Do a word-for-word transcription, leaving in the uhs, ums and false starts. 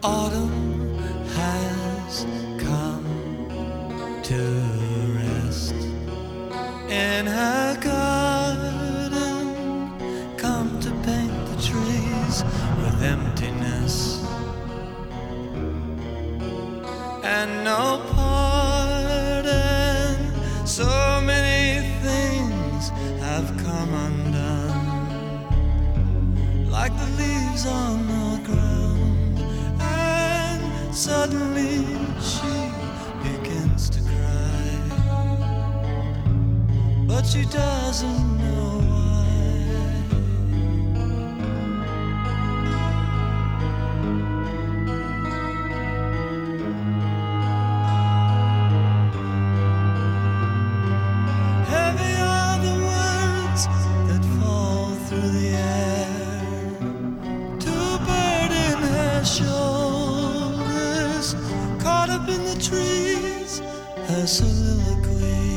Autumn has come to rest in her garden, come to paint the trees with emptiness, and no pardon. So many things have come undone, like the leaves on the ground, and suddenly she begins to cry, but she doesn't know why. Heavy are the words that fall through the air to burden her shoulders, caught up in the trees, her soliloquy.